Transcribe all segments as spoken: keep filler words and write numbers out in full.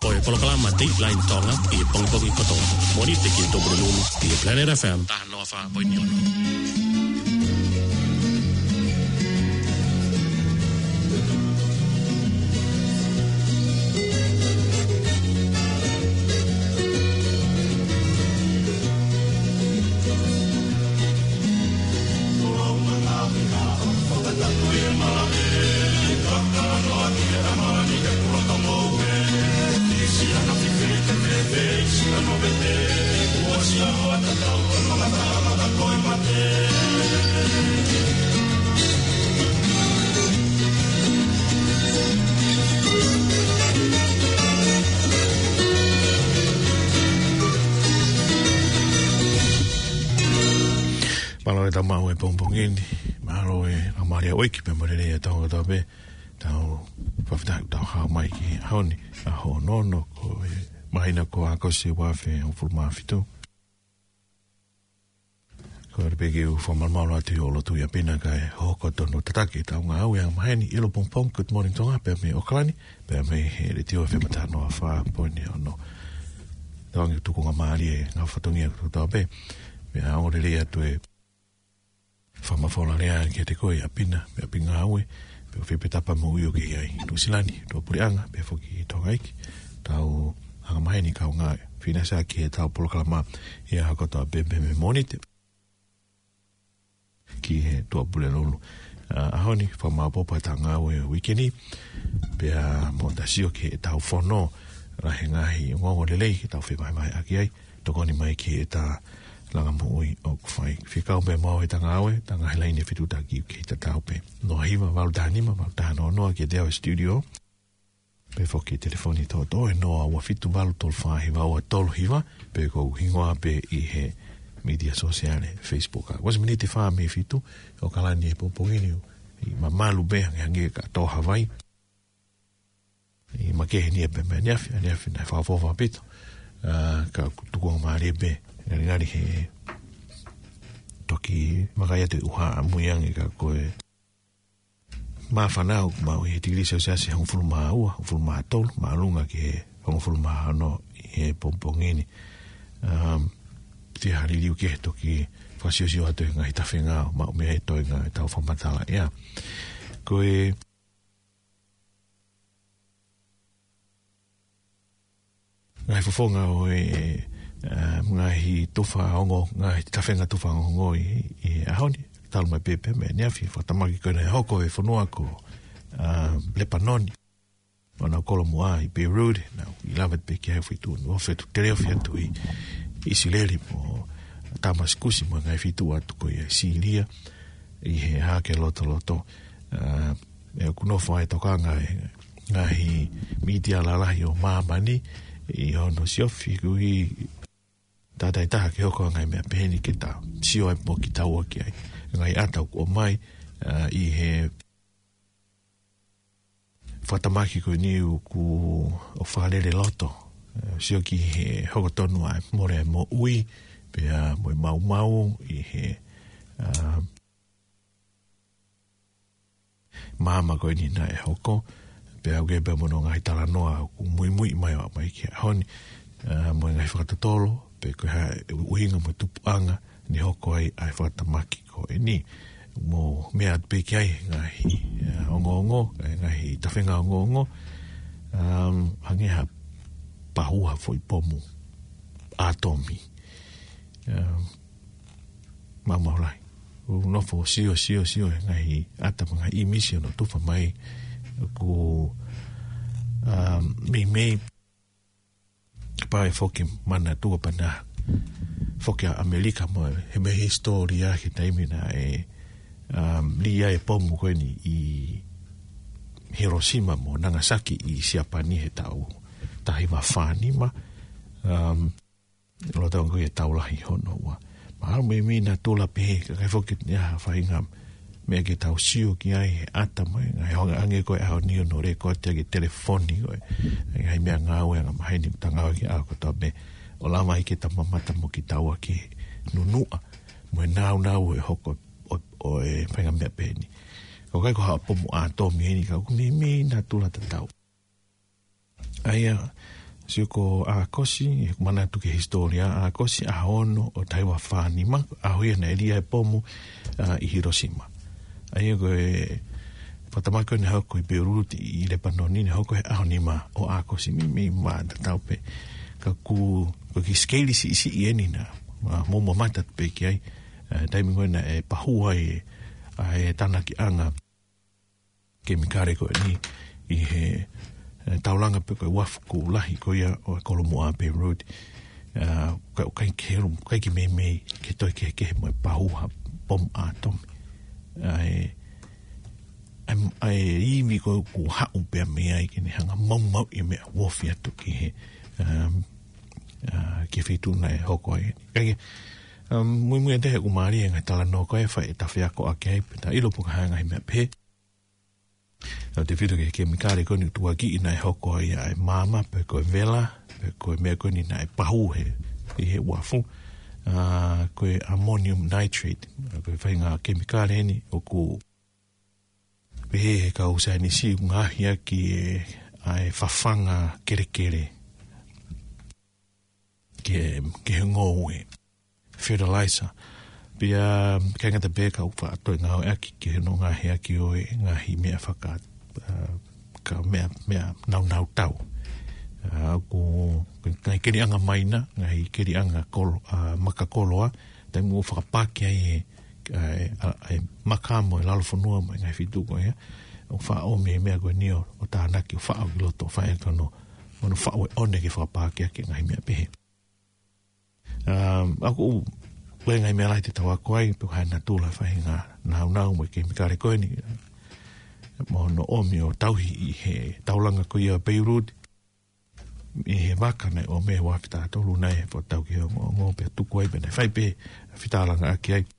o e polokalama Dateline Tonga i pongpongi kotonga. Moni te ki to brunum i Planet F M. Tahan no fa poiniono. Malo e tau mau e pongpongini, malo e a maria oiki pe morene e tau tau pe, tau whawhitau tau hao mai ki haoni, a ho nono ko e mahina ko a kose wafe o fulma fitu. Ko e peke u whamal mauro atu o lotu ia pina ka e hoko tono tataki tau ngā au e a mahini ilo pongpong, good morning tonga, pe me okalani, pe me he re tio e whematano a wha poine o no. Tau angi tuku ngā maari e ngā whatongi a tau pe, pe a ore rea tu e whamawhola rea ki te koe a pina, pe a pinga aue, pe o whipetapa mo uio ki ai Nusilani, tō purianga, pe whoki i tonga iki, tau hanga maheni kau ngā whinasa ki e tau polokalama i a hakotoa pe pe me monite, ki he tō pule lolu. Uh, ahoni, whamau popa ta ngā ue wikeni, pe a mo tasio ki e tau whono, rahe ngahi ngongo lelei ki tau whimai mai aki ai, tokoni mai ki e ta langa mui o kwhai. Whikau pe mau he tanga aue, tanga he laine whitu taki ki ta tau pe. No hiwa, walu tahanima, walu tahano noa ki te au studio. Pe whoki telefoni tō tō e noa ua whitu walu tolu whahi waua tolu hiwa, pe kou hingoa pe i he media sociale, Facebook. Wasi mini te whaa me whitu, o kalani e popongini i mamalu be hangi hangi ka tō Hawaii. I makehe ni e pe me niafi, a niafi nai whaafofa pito. Uh, ka tukuanga maari e be. Ngari ngari he toki makai atu uha amuiangi ka koe maa whanau mau he tigiri sau seasi hong fulu maa ua, hong fulu maa tolu, maa lunga ki he hong fulu maa ano he pompongini. Um, te haririu ki he toki whasiosio atu he ngai tawhenga mau mea he toi ngai tau whamatala ea. Koe ngai whafonga o e Uh, ngahi tufa ongo, ngahi tawhenga tufa ongo i, i ahoni, talu mai pepe me niafi, whatamaki koe nei hoko e whanua ko uh, Lepanoni, wana kolo mua i Beirut, nau i lawa te peki hau whitu, no whetu te reo whiatu i Isileri mo Damaskusi mo ngai whitu atu koe i Siria, i he hake loto loto, uh, e kuno whae tokanga e ngahi media lalahi o Māmani, i hono siofi kui tātai taha ki hoko ngai mea peheni ki tā sio ai mo ki tau aki ai ngai atau o mai uh, i he whatamaki koe niu ku o whakarere loto uh, sio ki he hoko tonu ai more mo ui pea mo mau mau i he uh, mama koe ni na e hoko pea uke pea mono ngai tala noa ku mui mui mai o mai ki honi uh, mo ngai whakatatolo pe koe ha uhinga mo tupuanga ni hoko ai ai whatamaki ko e ni mo mea pe ki ai ngahi uh, ongo ongo ngahi tawhenga ongo ongo um, hange ha pahua foi pomu atomi um, mama olai unofo sio sio sio ngahi atama ngai imisi no tufa mai ku um, me me pa e foki mana tua pana foki a Amerika mo he me historia ki taimina e um, lia e pomu koe ni i Hiroshima mo Nagasaki i Siapani he tau tahi wa whani ma um, lo tau koe e tau lahi hono wa ma me me na tula pehe kai foki ya whainga mea ke tau sio ki ai he ata mai ngai honga ange koe au nio no re koe te ke telefoni koe ngai mea ngāwe nga mahaini tangau ki au koto me o lama i ke ta mamata mo ki tau ki nunua mo e nau nau e hoko o, o e whainga mea pēni ko kai ko haa pomu a tō mi heni ka kumi mi na tula ta tau ai Sio ko a kosi, e kumana tuke historia, a kosi a ono o taiwa whanima, a hoia na elia e pomu uh, i Hiroshima. Ai ko e patamako ni hauko i Beirut i le panoni ni hauko e ahonima o a kosi mi mi ma da taupe ka ku ko ki scale si si i eni na mo mo mata pe ki ai taimi ngoi na e pahua e e tanaki anga ke mikare ko ni i he taulanga pe ko wafu ko lahi ko ia o Kolomoa Beirut uh, ka kai kero kai ki me me ke toi ke ke mo pahua bom atom ai am ai i mi ko ku ha u pe me ai ke ni hanga mau mau i me wofia to ki he um uh, ke fitu na e hoko ai kai um mu mu te ku mari nga tala no ko e fa ta fia ko ake ta ilo pu hanga i me pe o te whitu ke ke mikare koni tua ki ina e hoko i ai mama pe ko vela pe ko me koni na e pahu he i he wafu uh, ko ammonium nitrate ko whainga ke mikare ni o ku pe he ka usa ni si ngā hia ki e ai whawhanga kere kere ke ke ngoe fertilizer Pia kanga te beka ufa atoi ngā o aki ke no ngā hea ki oe ngā hi mea whaka uh, ka mea, mea nau nau tau. Uh, ko ngai keri anga maina, ngai keri anga kolo, uh, maka koloa, tai mua whakapaki ai e, e, e makamo e lalofonua mai ngai whituko ea. O wha o me mea koe nio o tānaki o wha au ki loto, wha e kano, manu wha o e one ke whakapaki ake ngai mea pehe. Um, ako Koe ngai mea lai te tawa koe, pe kai na tūla whai ngā nau nau mo ke mikare koe ni. Mo no omi o tauhi i he taulanga ko ia Beirut, i he waka nei o me wafita tolu nei, po tau ki o ngō pe tuku ai bene whai pe, whitālanga aki ai.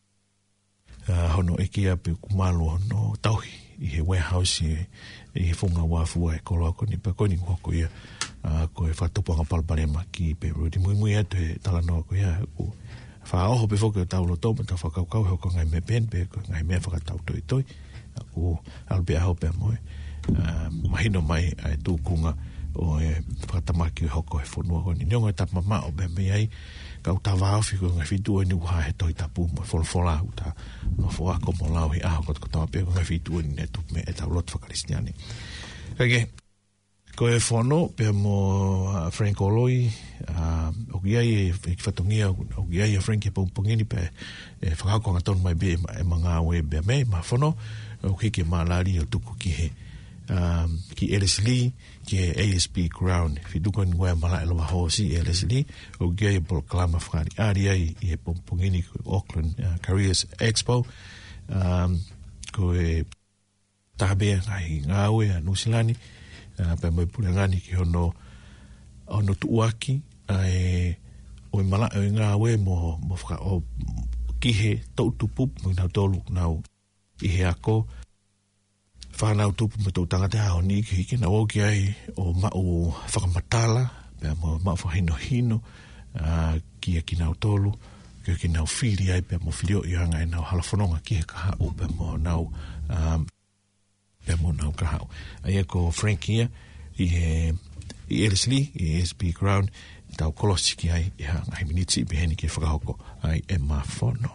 Uh, hono e kia pe kumalo hono tauhi i he warehouse i, i he whunga wafua e koloa koni, pe koni ngoko ia, uh, ko e whatupuanga palparema ki Beirut. I mui mui atu he talanoa ko ia, ko Wha oho pe whoke o taulo tō, ta whakaukau heo ko ngai me pen, pe ko ngai mea whakatau toi toi. Ako alpe aho pe moe. Uh, mahino mai ai tūkunga o e whakatamaki o hoko e whonua koni. Niongo e tapa ma o pe mea ai, ka uta waofi ko ngai whitua ni uha he toi tapu mo e wholwhola uta no whoako mo lau hi aho kot katawa pe ko ngai whitua ni ne tup me e tau lot whakarisiani. Kage, ko e whono pe mo uh, Frank Oloi, uh, o ki ai e whatongia, o ki ai e Frank e paupangini pe e whakako anga tonu mai be e mga awe be me, ma whono, o ki ke maalari o tuku ki he, um, ki Ellis Lee, ki e A S P Crown, whituko ni wea mala e lawa hosi Ellis Lee, o ki ai e Polklama whakari ari ai i e paupangini ko Auckland uh, Careers Expo, um, ko e tahabea ngai ngā awe a Nusilani, Uh, pe mai pule ngani ki hono ono tuuaki ai o mala e ngā we mo mo whaka o kihe tau tupup mo nau tolu nau i he ako whanau tupu mo tau tangate hao ni ki hiki na oki ai o ma o whakamatala pe mo ma whahino hino uh, ki e ki nau tolu ki ki nau whiri ai pe mo whirio i hanga e nau halafononga ki he kaha o pe mo nau um, pe mo nau kahau. Ai e ko Frank ia, i he, i Ellis Lee, i A S P Crown, i tau kolosiki ai, i ha ngai minitsi, i beheni ki whakahoko, ai e ma whono.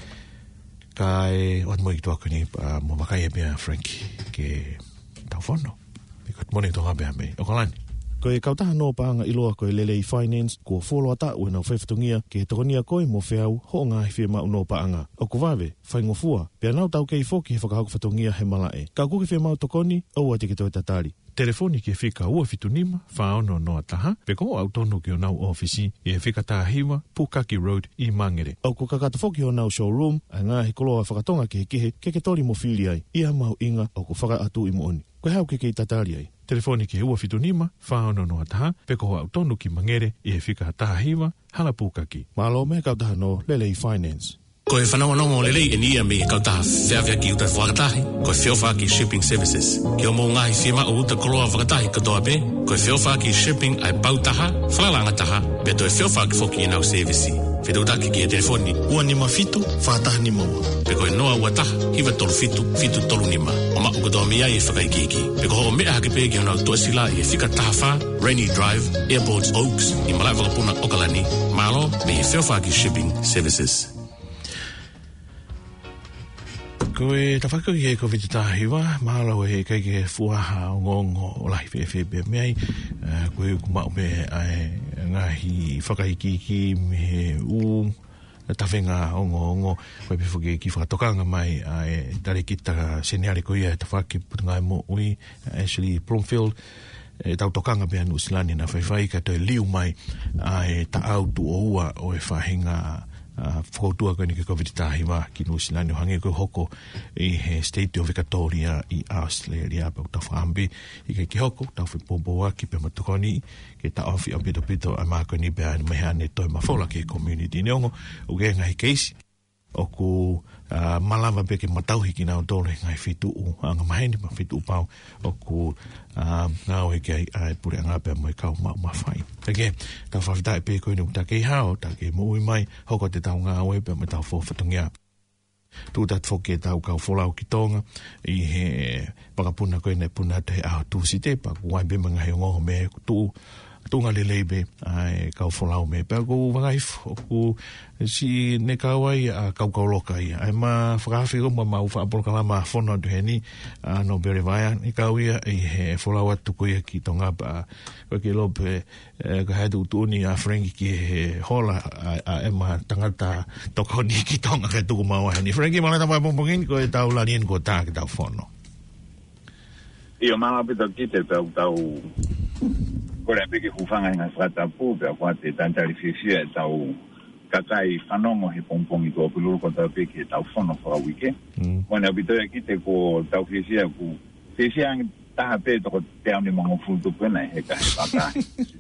Ka e, o mo i tuaku ni, uh, mo makai e bea Frank, ke tau whono. I kot mone tonga bea me, o kalani. Ko e kautaha no paanga iloa ko e Lelei Finance, ko wholoa ta ue nau whewhitungia, ke tokonia koe mo whiau, ho ngā hi whia no paanga. O ko wawe, whaingofua, pia nau tau kei whoki he whakahauka whatungia he malae. Ka kuki whia mau tokoni, au ati ki toi tatari. Telefoni ki e whika ua fitunima, whaono noa taha, pe ko au tono ki o nau ofisi, i e whika tāhiwa, Pukaki Road, i Mangere. Au ko kakata whoki o nau showroom, a ngā he koloa whakatonga ki he kihe, ke ke tori mo whili ai, ia mau inga, au ko whaka atu i mo oni. Koe hau ke kei tatari ai. Telefoni ki e ua fitunima, whaono noa taha, pe ko au tono ki Mangere, i e whika tāhiwa, hala Pukaki. Malo me kautaha no Lelei Finance. Ko e whanau anongo lelei e nia me kauta whiawhia ki uta whakatahi, ko e whiawha ki shipping services. Ki o mō ngahi whima o uta koroa whakatahi katoa pe, ko e whiawha ki shipping ai pautaha, whalalangataha, be to e whiawha ki whoki e nau service. Whitautaki ki e telefoni, ua ni ma fitu, whakataha ni maua. Pe ko e noa ua taha, hiwa tolu fitu, fitu tolu ni ma. O ma ukatoa mea i e whakaikiki. Pe ko ho mea hake pe ki honau tuasila i e whika taha wha, Rainy Drive, Airports Oaks, i malai wakapuna Okalani, malo me e whiawha ki shipping services. Ko e tawhaka ki he ko vitatahiwa, mahalo e kai ke fuaha o ngongo o lahi whewhebe meai, ko e kumau me ai ngahi whakahiki ki me u tawhenga o ngongo, ko e pewhuke ki whakatokanga mai ai tare kita seneare ko ia e tawhaki putungai mo ui, Ashley Plumfield, e tau tokanga mea nusilani na whaiwhai ka toi liu mai ai ta au tu o ua o e whahinga Uh, whakautua koe ni ke COVID tahiwa ki nusilani o hange koe hoko i he State of Victoria i Australia pa utau whaambi i ke ki hoko tau whipoboa ki pe matukoni ke ta ofi o pito pito a maa koe ni bea ni mehane toi mawhola ke community neongo o ke ngai keisi o ku uh, malama pe ke matauhi ki nao tole ngai fitu u anga maheni ma fitu u pau o ku uh, ngau he ke ai pure anga pe mo i kau ma mawhai ake tau whawhitai pe koe ni uta ke hao ta ke mui mai hoko te tau ngau e pe mo tau whawhatungia tu tat foke tau kau wholau ki tonga i he pakapuna koe ne puna te au tu si te pa kuai be mga he ngoho me tu tunga le leibe ai kau wholau me pe ko wangaif ku si ne kawai a kau kau loka ia ai ma whakawhi o ma mau whaapolokala ma whono tu heni a no bere vaia ni kau ia i he wholau atu ko ia ki tonga pa ko ki lope ka haitu utuni a Frankie ki he hola a e ma tangata tokoni ki tonga ke tuku maua heni Frankie ma leta mai pompongin ko e tau lanien ko tā ki tau whono Io maa pita ki te tau tau Kore peke hufanga inga whatapu, pia kwa te tantari whiwhia e tau kakai whanongo he pongpongi ko piluru ko tau peke e tau whono whakawike. Kone apitoia ki te ko tau whiwhia ku whiwhia ang taha pe toko te auni mongo fultu pena he ka he patahi.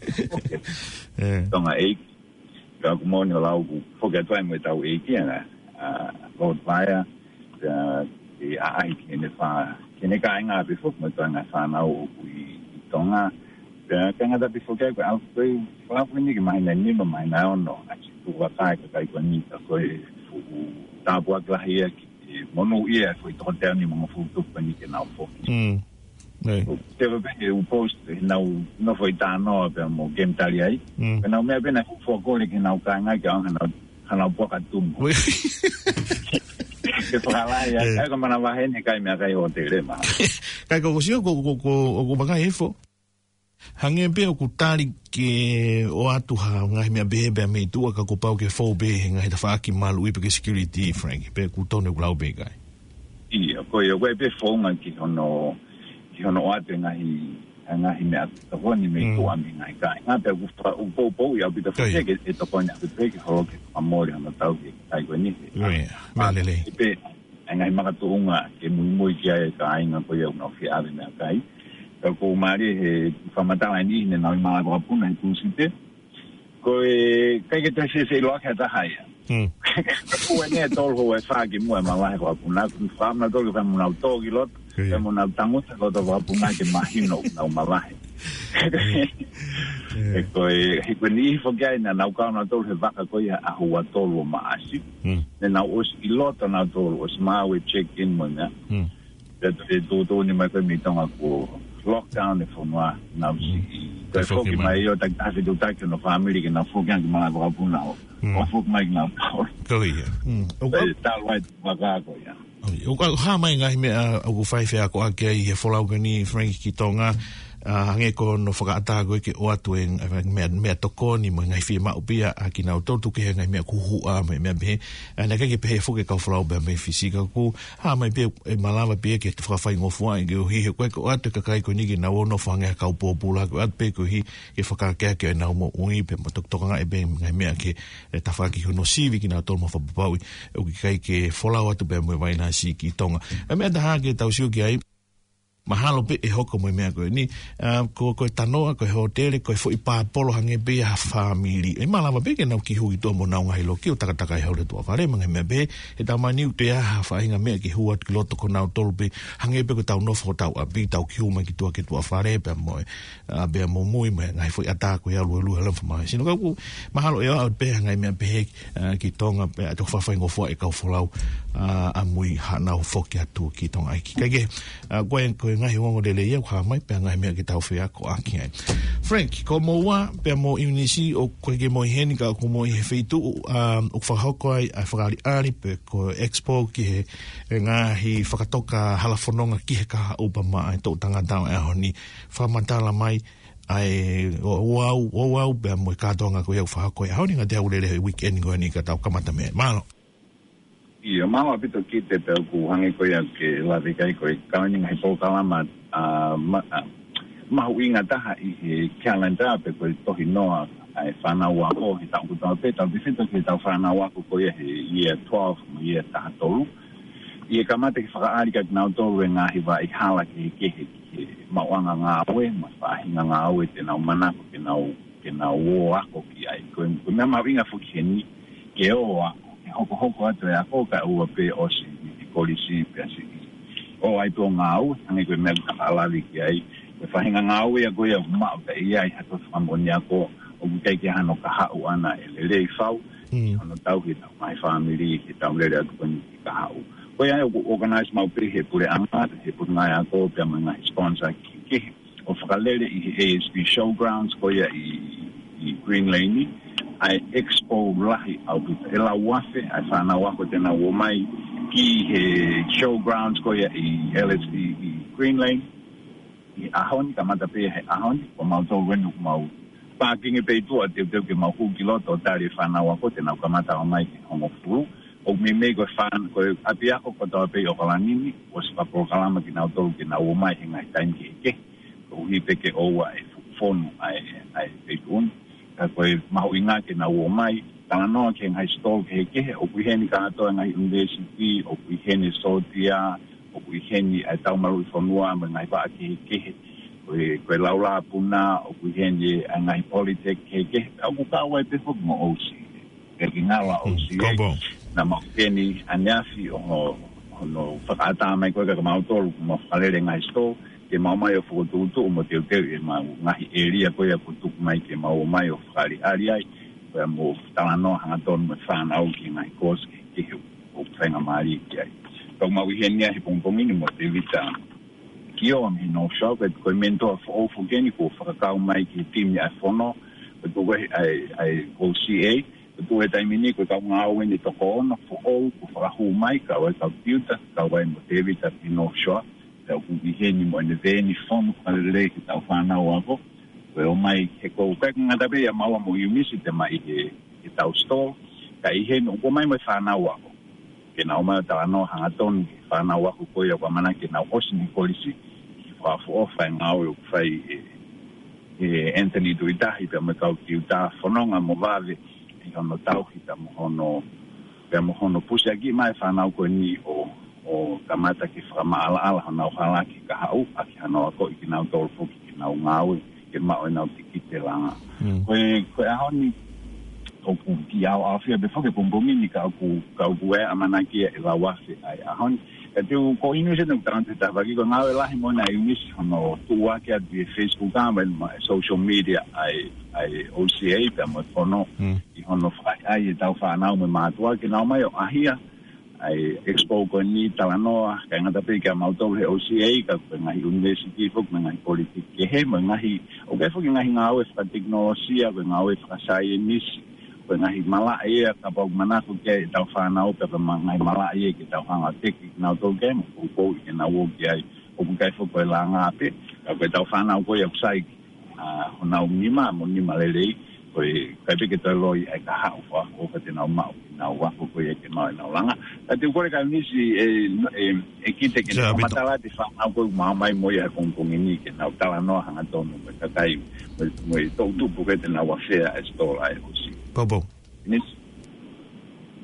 Tonga eiki. Ka kumoni o lau ku whoke atuai mo e tau eiki anga Lord Vaya e aahi kene wha kene ka inga api whuk mo tuanga whanau o i tonga Pea kanga tapi fokai ko au koe whafu ni ki mahina nima mahina ono achi tu wakai ka kai ko ni ka koe fu tāpua klahia ki mono ia koe toko te ani mga futupa ni ke nau foki. Mm. Te wapeke u post nau no foi tānoa pea mo game tali ai. Pea nau mea pena fuakore ki nau ka ngai ka anga nau puaka tumu. Ke whakalai ai kai ka mana wahene kai mea kai o te rema. Kai ka kosio ko makai efo. Hange pe o kutari ke o atu ha ngai mea bebe me tua ka ko pau ke fo be ngai ta faki malu i pe security Frank pe ku tone glau be gai. Ia ko yo we pe fo ngai ki ono ki ono atu ngai ngai me atu ko ni me ko ami ngai kai. Nga pe ku fa u po po ya bi ta fo ke e to ko nya pe ke ho ke amore ana tau ke kai ko ni. Ma lele. Pe ngai ma ka tu unga ke mu mu ki ai ka inga ko yo no fi ave me kai. Ko mari he whamatala ni ne nau maa kwa puna i kūsite. Ko e kai ke te se se loa kia ta haia. Ko e ne tolu ho e whaaki mua e malahe kwa puna. Ku whaamna tolu ka munau tōki lot. Ka munau tanguta kota kwa puna ke mahino nau malahe. Ko e hiko ni i whakai na nau kauna tolu he waka ko ia ahua tolu o maasi. Ne nau os i lota nau tolu os mawe check in mo nga. E tō ni mai koe mitonga ko lockdown e whanua nau si koe whoki mai o tak tafi tu taki no family ki nau whoki anki mga waka puna o o whoki mai ki nau pao ko ia e talwai waka ako ia o ka ha mai ngahi mea au whaiwhea ko ake ai he wholau ni Frankie ki tonga hange ko no whakaatago ke o atu e mea, mea toko ni mo ngai whia maupia a ki nau tautu ke he ngai mea kuhua me mea behe a naka ke pehe whuke kau whalau bea mea fisika ku ha mai pe e malawa pe ke te whakawhai ngofua i ke o hi he koe ko atu ka kai ko niki nau ono whange kau pōpula ko atu pe ko hi ke whakakea ke nau mo ui pe mo tokanga e be ngai mea ke e tawhaki hono sivi ki nau tolu mo whapapaui o ki kai ke wholau atu bea mea waina si ki tonga a mea taha ke tau siu ki ai mahalo pe e hoko mo mea koe ni ko ko tanoa ko hotel ko fo ipa polo hange be ha family e malama be ke na ki hui to mo na ngai lo ki o taka taka e hole to fare mange me be e ta mani u te ha fa inga me ki huat ki loto ko na tol be hange be ko tau no fo tau a bi tau ki uma ki to ki to fare pe mo a be mo mui me ngai fo ata ko ya lu lu hala fa mai sino ka ku mahalo e o be ngai me be ki tonga pe to fa fa ngo fo e ka fo lau a mui ha na fo ki atu ki tonga ki ka ge ko en ko ngai ho le le ia ha mai pe ngai me ki tau fe ko aki ai Frank ko mo wa pe mo inisi o ko ge mo heni ka ko mo he feitu o fa ho ko ai fa ali ali pe ko expo ki he ngahi whakatoka halafononga ki he kaha upama ai tō tanga tau e honi whamatala mai ai o wau o wau be mo katonga ko eu whahako e honi nga te aurere weekend ko ni ka tau kamata me malo ia malo apito ki te pe ku hange ko ia ke la de kai ko kauni ngai po kalama a mahu inga taha i he calendar pe ko tohi noa ai whana ua ko he tau kutau pe tau difito ki tau whana ua ko ko ia he year twelve mo year taha tolu ia kamata ki whakaari ka kinau tolu e ngahi wa i hala ki he kehe ki mauanga ngā aue ma whahinga ngā aue te nau manako ke nau ke nau o ako ki ai ko mea mau inga fuki he ni ke o ako ke hoko hoko atu e ako ka ua pe o si i kolisi pe asi o ai tō ngā aue hangi koe mea ka alawi ki ai e whahinga ngā aue a koe au mao ka i ai hato whamoni ako o kukai ke hano ka hau ana e le rei whau hano tau ki tau mai whamiri ki tau lere atu koni ki ka hau koe ai o organize mau pe he pure anga he pure ngai ako pe ama ngai sponsor ki ke o whakalere i A S B Showgrounds koe i, i Green Lane ai expo lahi au pita e la wafe ai whana wako tena o mai ki he Showgrounds koe i L S D i Green Lane i ahoni kamata pe he ahoni o mau tau wenu mau parking e pe tua te te ke mau huki loto tari whana wako tena o kamata o mai ki hongo furu o me me ko fan ko apia ko to pe o kalanini o sa pro kalama ki na to ki na o mai nga time ki ke o hi pe ke o ai fon ai ai pe un ka ko ma o inga ki na o mai tana no ke high store ke ke o ku heni ka to nga university o ku heni sotia o ku heni ai tau maru fonua ma ngai ba ki ke ko ko laula puna o ku heni ngai politic ke ke o ku ka wa pe fo mo o si ke ngala o si na makeni aniafi o no whakaata mai koe ka mautolu mo whakalere ngai sto ke mau mai o whakotutu o mo teo teo e mau ngahi eria koe a kutuku mai ke mau mai o whakari ari ai koe a mo talano hangatonu me whanau ki ngai koske ke he o whainga maari ki ai kau mau i henia he pongpongini mo te vita ki o am he no show koe mentor for all for geni ko whakakau mai ki timi ai whono koe ai ai O C A tu e taimini ko ka ngā wini toko ona fo o ko whakahu mai ka wai ka piuta ka wai mo te vita pino shoa te o kuki heni mo ene veni whonu ka le ki tau whanau ako ko e o mai he ko kai ngā tabe ia maua mo iumisi te mai he he tau store ka i heni o ko mai mo whanau ako ke na o mai o tau anō hangatonu ki whanau ako ko ia kwa mana ke na o osi ni kolisi ki whafo ofa e ngā o i whai e Anthony Duitahi pe me kau ki uta whanonga mo vave hono tau hita mo hono pe mo hono pusi aki mai whanau koe ni o o kamata ki whakama ala ala hanau hala ki ka hau aki hanau ako i ki nau tolu fuki ki nau ngau ki mao e nau tiki te langa koe koe aho ni o ku ki au au fia be whake pumbungi ni ka ku ka ku e amana ki e la wafi ai aho ni e tu ko inu se nuk tarante ta waki ko ngau e lahi mo na iunis hono tua ki a di Facebook kama social media ai ai O C A pe mo fono i hono fai ai e tau whanau me mātua ki nau mai o ahia ai expo ko ni talanoa ka ngata pe ka mautau he O C A ka ko ngahi university fok me ngahi politiki ke he me ngahi o ke fok ngahi ngau e whaka teknolosia ko ngau e whaka science ko ngahi mala e ka pau manako ke tau whanau pe pa ngahi mala e ke tau hanga teki nau tau ke mo ko i ke nau o ki ai o kai fok ko la ngape ka ko tau whanau ko e kusai a honau nima mo nima lelei ko e kai pe ke tau loi ai ka hau fa o ka te nau mau na wa ko ko ye ke mai na langa ta te ko ka ni si e e kite ke na matala te fa au ko ma mai mo ya con con ni ke na tala no hanga tonu me ka kai mo i to tu ko te na wa fe a store ai o si Bobo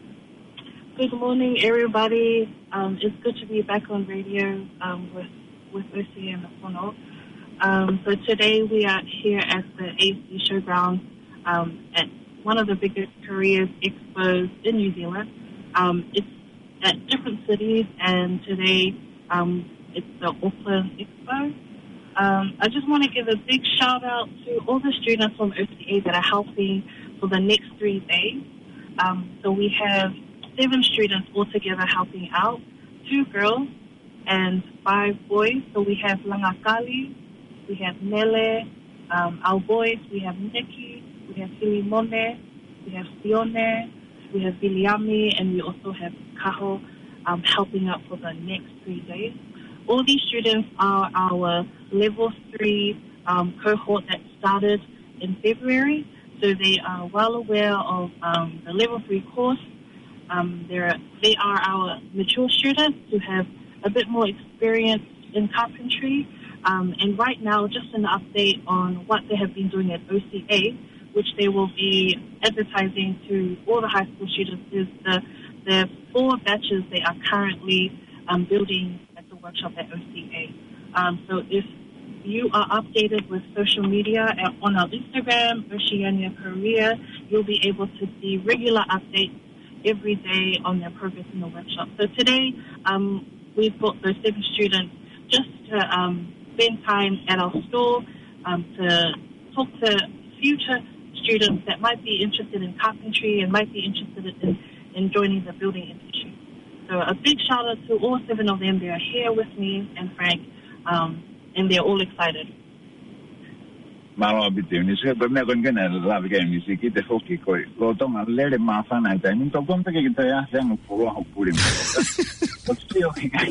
Good morning everybody um it's good to be back on radio um with with O C A Mapono. Um, so today we are here at the A C Showground um, at one of the biggest careers expos in New Zealand. Um, it's at different cities, and today um, it's the Auckland Expo. Um, I just want to give a big shout out to all the students from O C A that are helping for the next three days. Um, so we have seven students altogether helping out, two girls and five boys. So we have Langakali, we have Nele, um, our boys, we have Nikki, we have Filimone, we have Sione, we have Biliami, and we also have Kaho um, helping out for the next three days. All these students are our level three um, cohort that started in February, so they are well aware of um, the level three course. Um, they're, they are our mature students who have a bit more experience in carpentry. Um, and right now, just an update on what they have been doing at O C A, which they will be advertising to all the high school students, is the, the four batches they are currently um, building at the workshop at O C A. Um, so if you are updated with social media on our Instagram, Oceania Korea, you'll be able to see regular updates every day on their progress in the workshop. So today, um, we've got those seven students just to um, spend time at our store, um, to talk to future students that might be interested in carpentry and might be interested in, in joining the building industry. So a big shout out to all seven of them. They are here with me and Frank, um, and they're all excited. Malo abite ni se ba me kon gana la ga ni se ki te foki ko lo to ma le le ma fa na ta ni to kon pe ki ta ya se no fo ho puri mo o sio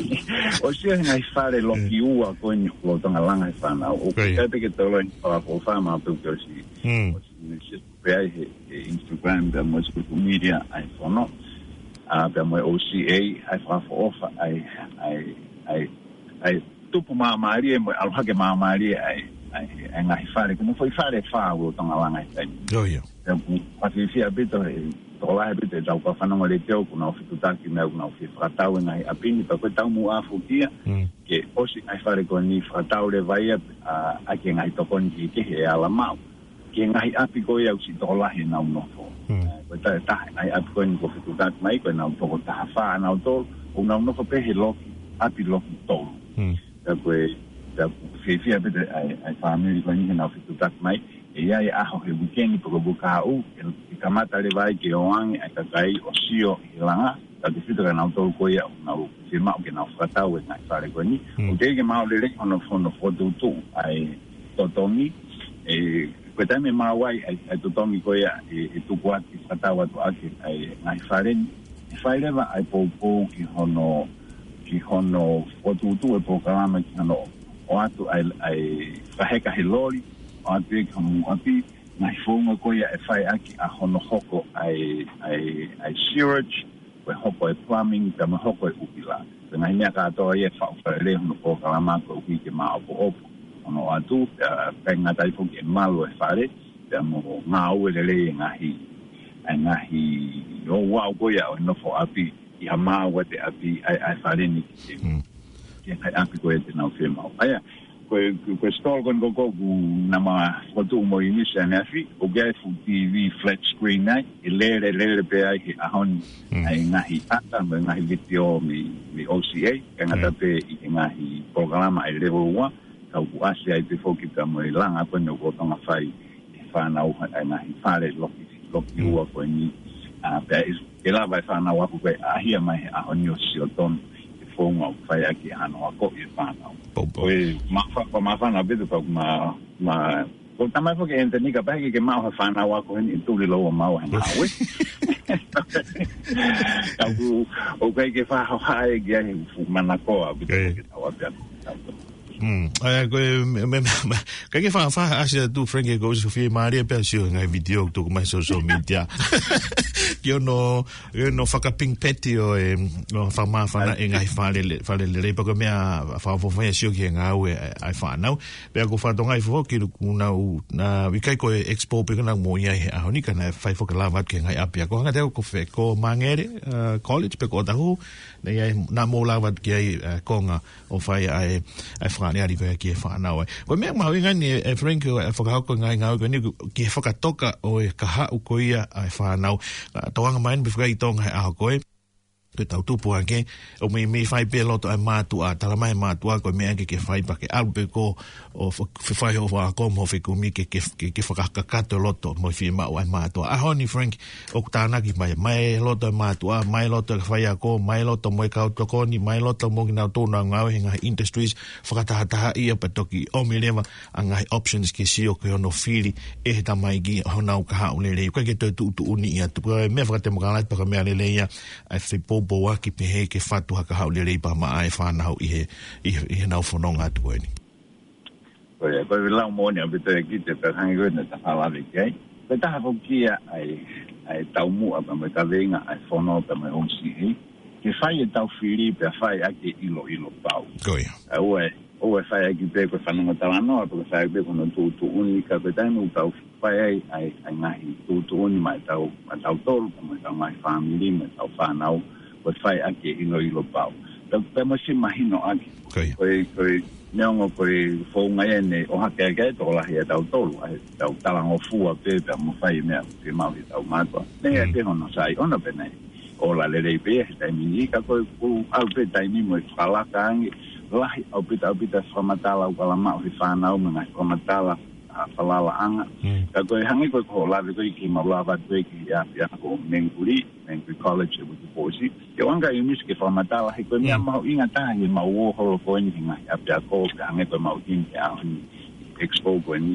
o sio na fare lo ki u a ko ni lo to la nga fa na o ka te ki to lo pa ko fa ma pe ko si o ni se pe ai Instagram da mo social media ai fo no a da mo O C A ai fa fo ofa ai ai ai ai tupu ma mari mo al ha ke ma mari ai ai nga fare como foi fare fa o tanga langa ai oh yeah tempo pasi sia bito to la bito da ko fa no le teo ko no fitu ta ki me no fi fratau nga a pini pa ko ta mu a fukia ke o si ai fare ko ni fratau le vai a a ke nga to kon ki ke he ala mau ke nga a pi ko ya si to la he na no fo ko ta ta ai a ko ni ko fitu ta mai ko na to ta fa na to o na no ko pe he lo a pi lo to da ko da fifia bit ai ai family ko ni na fitu tak mai e ai a ho he weekend ko buka u e kamata le vai ke oang ai ka kai o sio ilanga da fitu na auto ko ya na u firma ke na fata we na fare ko ni o ke ke ma le le ono fono foto tu ai totomi e ko ta me ma wai ai totomi ko ya e tu kwat fata wa tu ake ai na fare fare va ai po po ki hono ki hono foto tu e programa ki hono o atu ai ai faheka hiloli o atu kamu ati mai fonga ko ya e fai aki a hono hoko ai ai ai sewage we hoko e plumbing kama hoko e upila na ina ka to ye fa fa le no ko kala ma ko ki ke ma o o no atu penga tai fo ke malo e fare demo ma o le le ngahi ngahi o wa ko ya no fo api ya ma wa te api ai ai fare ni ke ai api ko e na firma aya ko ko stol kon go go na ma foto mo ini sa na fi o ga fu T V flat screen na ile le le pe ai a hon ai ngahi ata mo ngahi video mi mi O C A ka ngata pe i ngahi programa ai level one ka u asi ai te foki ka mo langa ko no ko tanga fai fa na u ai ngahi fare lo lo ki u ko ni a pe e la vai fa na wa ko a hia mai a hon yo silton fonga fai aki ano ako i pana oi ma fa ma fa na bedo pa ma ma ko tama fo ke enteni ka pa ke ma fa na wa ko ni tu lo ma wa na we ka bu o kai ke fa ha ha e ge ni fu mana ko a bi ke ta wa pia Mm. Ai ko me ka ke fa fa asia tu Frankie go so fi Maria pe sio ngai video tu mai social media. Yo no yo no fa ka ping peti o e no fa ma fa na ngai fa le fa le le pa ko me fa fo fa sio ki nga we ai fa now. Pe ko fa tonga i fo ki ku na na vi kai ko expo pe na mo ia a ni kana fa fo ka lava ke ngai apia ko nga te ko fe ko mangere college pe ko ta hu na na mo lava ki ai ko nga o fa ai ai fa ni ari ko ki fa na we ko me ma winga ni e Frank e fa ko ngai nga ko ni ki fa ka toka o ka ha u ko ia ai fa na toanga mai be fa i tonga a ko ke tau tupu ake o me me fai pe loto ai matua tala mai matua ko me ake ke fai pa ke albe ko o fe fai o va ko mo fe ko mi ke ke ke fa ka ka to loto mo fi ma ai matua a honi Frank o tana ki mai mai loto matua mai loto fai ko mai loto mo ka to ko ni mai loto mo na to na nga hinga industries fa ta ta ia pa toki o me leva anga options ke si o ko no fili e ta mai gi hona ka ha le le ko ke to tu tu ni ia tu me fa te mo ka pa me le le ia ai fe bo wa ki pe he ke fatu haka hau le pa ma ai fa na i he i na fo no nga tu ni ko ya ko la mo ni be te ki te ta hang go na ta fa le ke pe ta ha ki ai ai tau mu apa me ka venga ai fo no pa me on si ke fa ye tau fili pe fa ya ke ilo ilo pau ko ya o e o e fa ya ki pe ko fa no ta no ko fa pe ko no tu tu unika pe ta no tau fa ai ai ai ngai tu tu ni mai tau ma tau tol ma tau mai family ma tau fa na o fai ake ino ilo pau. Tau pe mo si mahino ake. Koi, koi, neongo koi fo ngai ene o hake ake to la hia tau tolu. Tau talango fua pe pe mo fai mea pe maui tau matua. Nei ake hono sai, ono pe nei. O la lelei pe, tai mini ka koi ku au pe tai ni mo i whalaka angi. Lahi au pita au pita whamatala u kala mao hi whanau mga whamatala a whalala anga. Ka koe hangi koe ko lawe koe ki maulawa koe ki a pia ko Menguri, Menguri College e wutu posi. Ke wanga i misi ke whamatala he koe mea mau inga tahi mau o holo koe ni hinga a pia ko ka hangi koe mau tini ke a honi expo koe ni.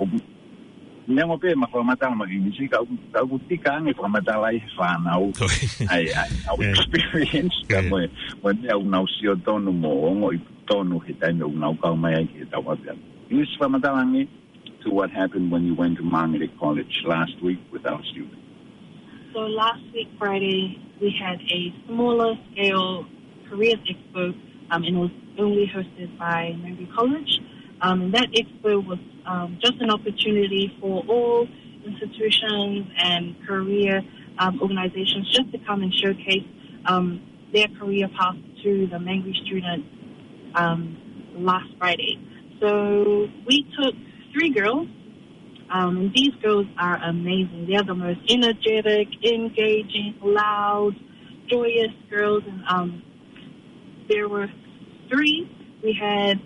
Nea mo pe ma whamatala ma i misi ka uku tika hangi whamatala i whanau. Ai, ai, au experience. Ka moe, moe nea unau sio tonu mo ongo i tonu he taime unau kau mai ai ki he tau apia. I misi whamatala hangi to what happened when you went to Mangere College last week with our students? So last week, Friday, we had a smaller scale careers expo, um, and it was only hosted by Mangere College. Um, and that expo was um, just an opportunity for all institutions and career um, organizations just to come and showcase um, their career path to the Mangere students um, last Friday. So we took three girls, um, and these girls are amazing. They're the most energetic, engaging, loud, joyous girls. And um, there were three. We had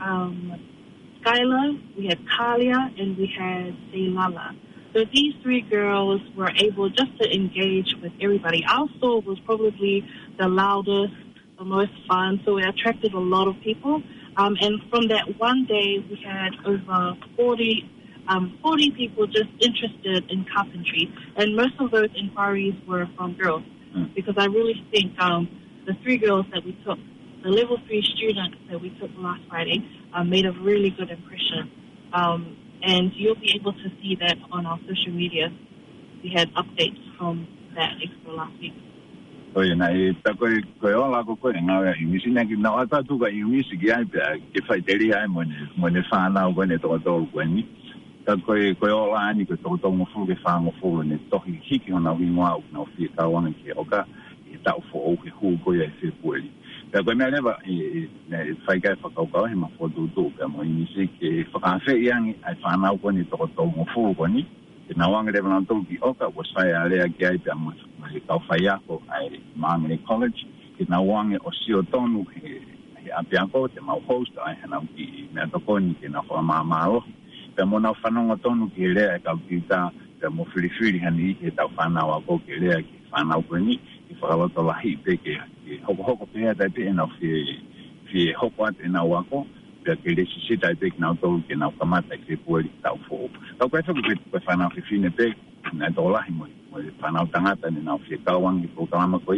um, Skylar, we had Kalia, and we had Seilala. So these three girls were able just to engage with everybody. Our store was probably the loudest, the most fun, so it attracted a lot of people. Um, and from that one day, we had over forty, um, forty people just interested in carpentry. And most of those inquiries were from girls, mm. because I really think um, the three girls that we took, the level three students that we took last Friday, uh, made a really good impression. Um, and you'll be able to see that on our social media. We had updates from that expo last week. Oh, yeah, I koe koe ola ko koe ngā i misi nā ki nā ata tuka i misi ki ai pia ke whai teri ai mo ne mo ne whānau koe ne tō tōru koe ni. Tā koe koe ola ani koe tō tō ngofuru ke whāngo furu ne tohi hiki hona ui ngā u nā whia kawana ke oka i tau fo au ke hū koe ai whia pueri. Tā koe mea lewa i whai kai whakaukau he ma whotu tō pia mo i misi ke whakawhi i angi ai whānau koe ni tō tō ngofuru koe ni. Ke nā wanga lewa nā tō ki oka was whai a lea ki ai pia mo he kau whai ako ai Mangere College, ke nā wange o sio tonu he, he apiako, te mau host ai hanau ki mea tokoni ke nā wha maa maa rohi. Pea mo nā whanonga tonu ki lea e kau ki tā, pea mo whiriwhiri hani i he tau whanau ako ke lea ki whanau koe ni, ki whakaloto lahi pe ke, ke hoko hoko pēhea tai pe e nau whie, whie hoko at e nau ako, pea ke le sisitai pe ki nau tolu ke nau kamata i whie pueri tau whoo. Kau koe whaku pe whanau whiwhine pe, nā tō lahi moi. Mo whanau tangata ni nau whia kauangi ko kalama ko ia,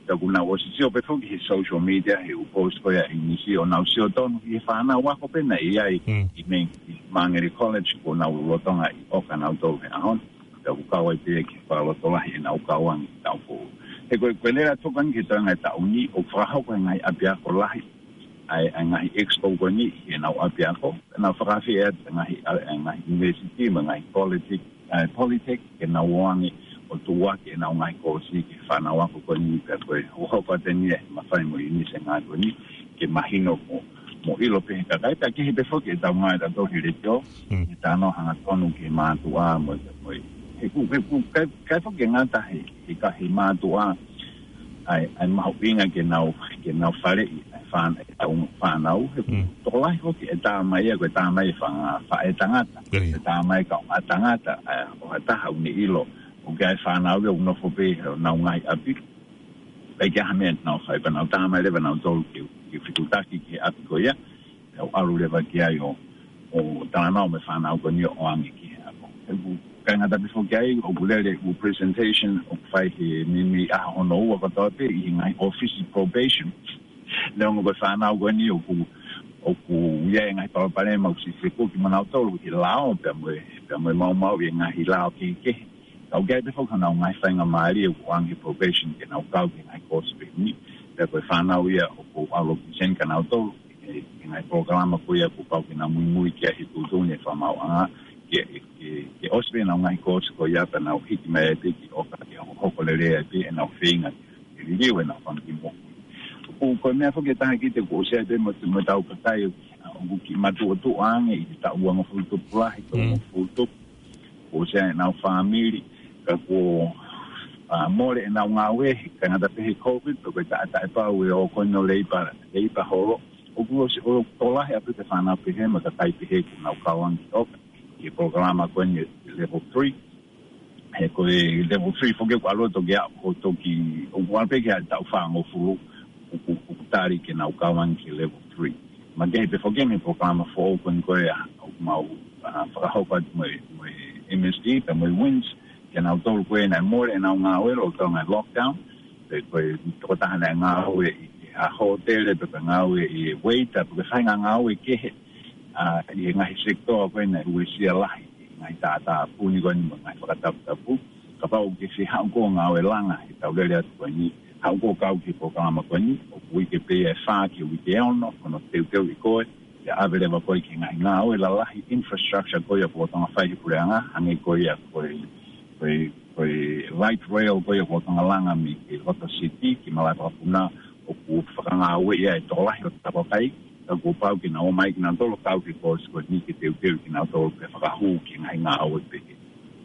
就kuna o si o pe fo ki social media he u post ko ya inisi o na si o ton i fa na wa ko pe na ia i i me mangere college ko na o tonga i o kana to he ahon da u ka wa pe ki fa lo to la he na u ka wan ta ko e ko ko le to kan ki tanga ta uni o fa ha ko ngai apia ko la ai ngai expo ko ni e na apia ko na fa fi e ngai ngai university ngai college politics ke na wangi o tua ke na ngai ko si ke fa na wa ko ni ka ko ho ko tenia ma fa mo ni se nga ko ni ke mahino mo mo ilo pe ka ka ke be fo ke ta mai da to hire jo ni ta no hanga tonu ke ma tua mo mo e ku ke ku ka ka fo ke nga ta he ka he ma tua ai ai ma winga ke na ke na fare fan e un fan au to lai ko ke ta mai ko ta mai fa fa e tangata ta mai ka tangata o ta ha ni ilo o gai whanau e uno fope nau ngai api. Pai kia hamen nau whai panau tāmai lewa nau tolu ki ki whitutaki ki api ko ia. Au aru lewa ki ai o o tāna nau me whanau ko ni o angi ki ako. Ebu kai ngata bifo ki ai o bulele u presentation o whai he mimi aha ono ua katoa pe i ngai office probation. Leo ngo whanau ko ni o ku o ku ia ngai palapane mau si whiko ki manau tolu ki lao pe mwe pe mwe mau mau i ngai lao ki ke. Au gai te whakana o ngai whainga maari o kuangi probation ke nau kau ki ngai course pe ni. Pea koe whanau ia o ku alo ki sen ka nau tau ki ngai programa ko ia ku kau ki nau mui mui ki a hitu tūne whamau anga ki ospe nau ngai course ko ia pa nau hiki mai e pe ki oka ki a hoko le rea e pe e nau whinga ki ririu e nau whanki mo. Ku koe mea whake taha ki te ko sea pe mo te mo tau kakai o ki matu o tu ange i te tau anga fultu pulahi ko mo fultu ko sea e nau whamiri ka ko a mole na nga we ka ngata pe covid ko ta ta pa we o ko no leipa leipa holo o ku o tola he apite fana pe he ma ka tai pe ku na ka wan o ki programa ko ni level three he ko level three fo ke ko alo to ga o to ki o wa pe ga ta fa ngo fu ku ku tari ke na ka wan ki level three ma ge pe fo ke ni programa fo open ko ya o ma o fa ho pa mo mo M S D pa mo wins ke nau tolu koe nai more e nau ngā oe o tau ngai lockdown pe koe toko taha nai ngā oe i a hotel pe koe ngā oe i waiter pe koe whai ngā ngā oe kehe i ngahi sektoa koe nai ue sia lahi ngai tātā puni koe ni ngai whakatapu tapu ka pau ke si hau ko ngā oe langa i tau lele atu koe ni hau ko kau ki programa koe ni o kui ke pe e whā ki ui ke ono kono teu teu i koe ia awelewa koe ki ngai ngā oe la lahi infrastructure koe a po tanga whai kureanga hangi koe a koe Koi, koi light rail koi o tanga langa mi ki Roto City ki malai papuna o ku whakanga awe ia e tolahi o tapakai ka ku pau ki na o mai ki na tolo kau ki kos ko ni ki teu teu ki na tolo ke whakahu ki ngai ngā awe peke.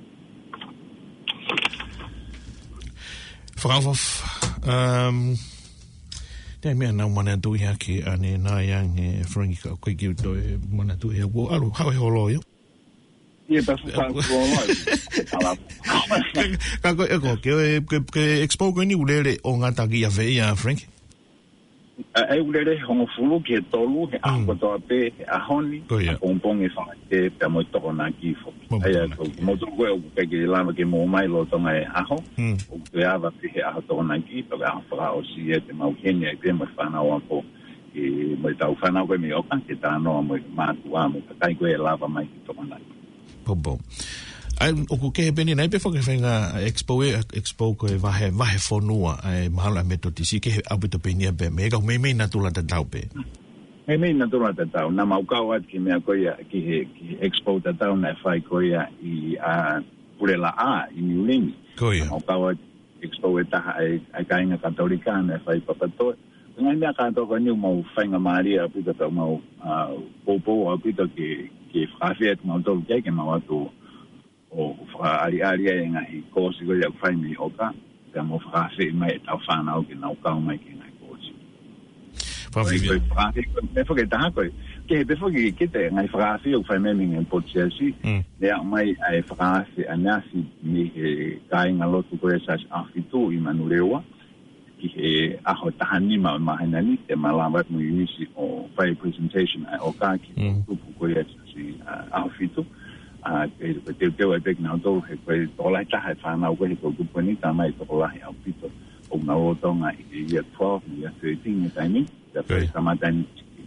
Whakawhaf, um, Nei mea nau mana tui haki ane nā yang e wharangi ka koe ki uto e mana tui haki aru hau he holo yo. Ia pa fa ko ala. Ka ko eko ke ke expo ko ni ulele o ngata ki ave ya Frank. E ulele ho fulu ke tolu he a ko to pe a honi. Pong pong e fa ke pe mo to na ki fo. Ai ko mo to ko ke ke la ke mo mai lo to ngai a ho. O ke ava pe a to na ki to ga fa o si e te mau kenya pe mo fa na wa ko. E mo tau fa na ko mi o kan ke ta no mo ma tu a mo kai ko e lava mai ki to na. Bobo. Ai o ko ke peni nai pe foke fenga expo e expo ko e vahe vahe fonua ai mahala meto tisi ke abuto peni be mega me me natula ta tau pe. Me me natula ta tau na mau ka wat ki me ko ya ki ki expo ta tau na fai ko ya i a purela a i Niulini. Ko ya. Mau ka wat expo e ta ai ai ka inga katolika na fai papato. Ngai me ka to ko ni mau fainga Maria abuto ta mau popo abuto ki ki whawhiat mau tolu kei ke mau atu o whaari ari ai ngai kōsi ko iau whai mi oka ka mo whawhi mai e tau whanau ki nau kau mai ki ngai kōsi. Whawhi me whake taha koe ke he pewhaki ki te ngai whawhi o whai memi ngai potsiasi lea mai ai whawhi a nasi mi he kāinga lotu koe sas awhitu i manu rewa ki he aho tahani ma mahina ni te malawat mo inisi o whai presentation ai oka ki tupu koe si aho fitu ke te teo e pek nao tolu he koe tolai taha e whanau koe he koe kuponi ta mai toko lahi au pito o kung nautonga year twelve year thirteen ni tani tapi sama dan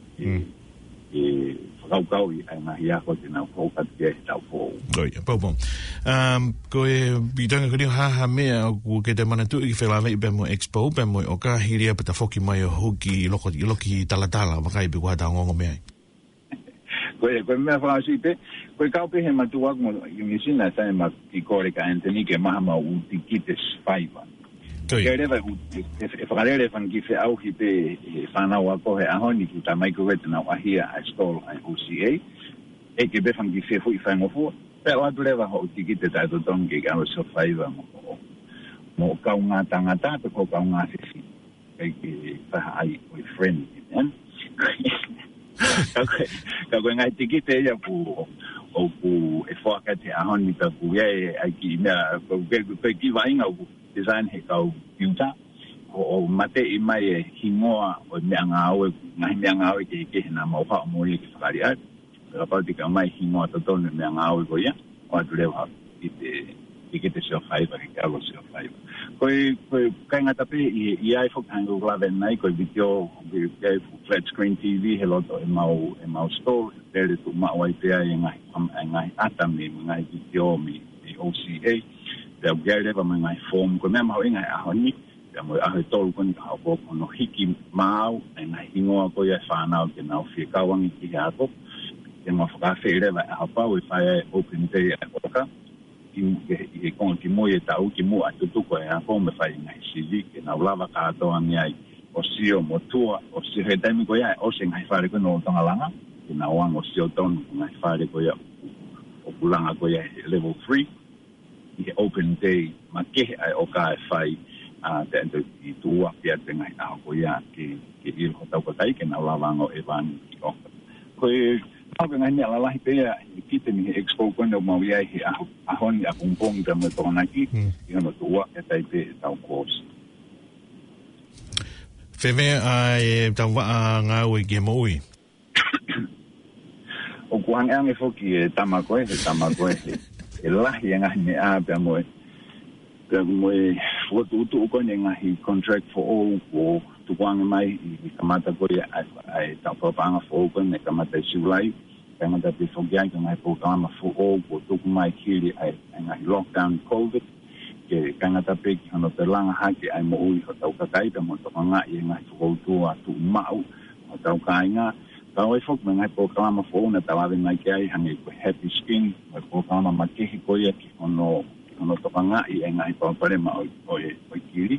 e kau-kau ai na ia ko tena ko ka te tau ko. Oi, po po. Um ko e bidanga ko ni ha ha me ko ke te mana tu i fela mai be mo expo be mo o ka hiria pata foki mai o hoki loko loki talatala makai be wa da ngongo me ai. Ko e ko me fa si pe ko ka pe he matua mo i sina sa ma ki ko re ka enteni ke mama u tikites five. Ke reva u e fa re fan ki fe au hi pe fa na wa ko he a honi ki ta mai ko vet na wa hia a stol a O C A e ke be fan ki fe fu i fa ngo fu pe wa tu reva ho tikite ta to ton ke ka so five mo mo ka nga tanga ta ko ka nga fi ke ki fa ai with friend and okay ka ko nga tikite ya pu o pu e fo ka te a honi ta pu ye ai ki na ko ke ko ki va inga design he kau piuta o mate i mai e hingoa o meanga au ngai meanga au ke ke na mo fa mo i fari a la parte ka mai hingoa to ton meanga au ko ya o tu le ha i te i ke te so fai pa ke alo so fai ko ko ka nga tape i i ai fo kango glave nai ko video ke ke flat screen T V hello to e mau e mau store there to ma wai te ai ngai ngai ata me ngai video mi O C A te gere ba mai form ko me mau inga a honi te mo a he tolu kon ka ko no hiki mau e na hingo ko ya fa na ke na fi ka wangi ki ha ko te mo fa fe re ba a pa we fa open day a ko ka ki ki kon ki mo ye ta u ki mo a tu ko ya ko me fa inga si li ke na lava ka to ani ai o si o mo tua o si he dai mi ko ya o se ngai fa re ko no tanga langa ke na wang o si o ton ngai fa re ko ya o pulanga ko ya level three i open day ma ke ai o ka fai a te ndo i tua pia te ngai a ko ya ke ke i ho tau ko tai ke na lavango e van ki o ko e a ga ngai ala lai pe i ki te ni expo ko no mau ia hi a a hon a pung pung te mo to na ki i no tua e tai pe tau course feve ai tau wa nga o ge mo i o ko ang ang e fo ki tamako e tamako e e lahi nga ni a pe mo pe mo o tu tu ko ni nga hi contract for all o tu wang mai i kamata ko ya ai ta pa pa nga fo ko ne kamata July kamata pe fo ga nga po kama for all o tu mai kili ai nga lockdown covid ke kamata pe ki no te langa ha ki ai mo u ho tau ka kai pe mo to nga i nga tu tu a tu mau o tau ka nga ka oi fok me ngai programa fo na tawa ngai kai hangi ko happy skin o programa ma ke ko ye ki ono ono to nga i ngai pa pare ma o o o kiri